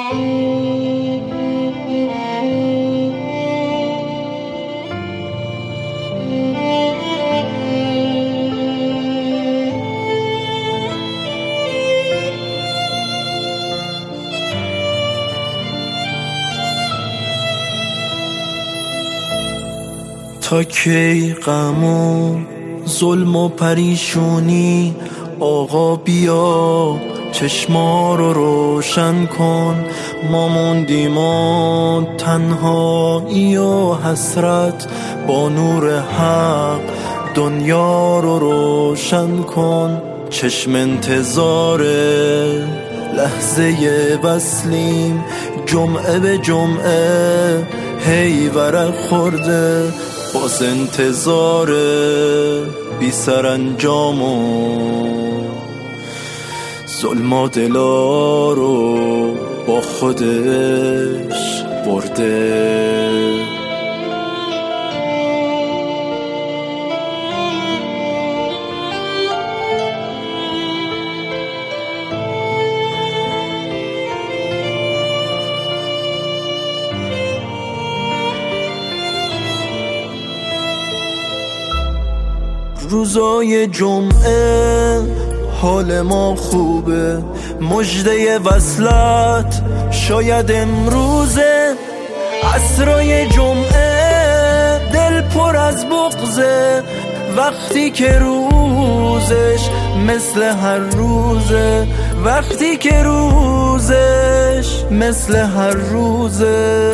تا کی غم و ظلم و پریشونی؟ آقا بیا چشما رو روشن کن. ما موندیم و تنهایی و حسرت، با نور حق دنیا رو روشن کن. چشم انتظار لحظه وصلیم، جمعه به جمعه هی ورق خورده، باز انتظار بی سرانجام و ظلم و دلا رو با خودش برده. روزای جمعه حال ما خوبه، مژده وصلت شاید امروزه. عصرای جمعه دل پر از بغضه، وقتی که روزش مثل هر روزه، وقتی که روزش مثل هر روزه.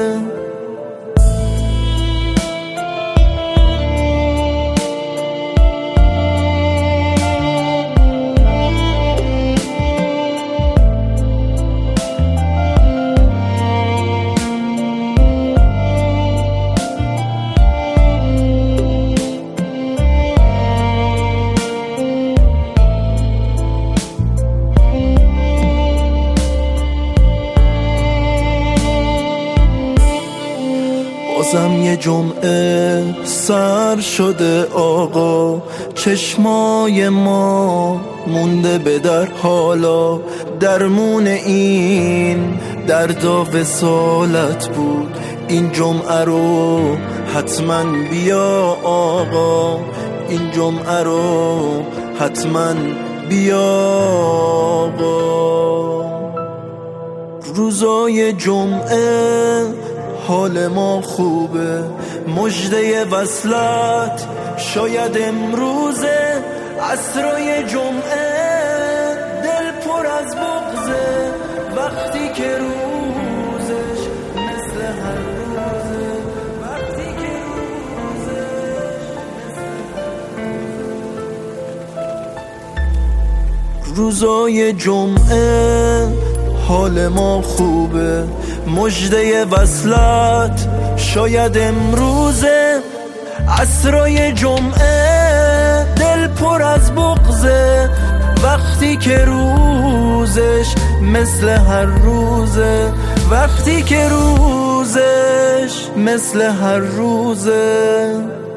بازم یه جمعه سر شده آقا، چشمای ما مونده به در، حالا درمون این درد و وصالت بود. این جمعه رو حتما بیا آقا، این جمعه رو حتما بیا آقا. روزای جمعه حال ما خوبه، مژده وصلت شاید امروزه. عصرای جمعه دل پر از بغضه، وقتی که روزش مثل هر روزه، وقتی که روزش مثل هر روزه. روزای جمعه حال ما خوبه، مژده وصلت شاید امروزه. عصرای جمعه دل پر از بغضه، وقتی که روزش مثل هر روزه، وقتی که روزش مثل هر روزه.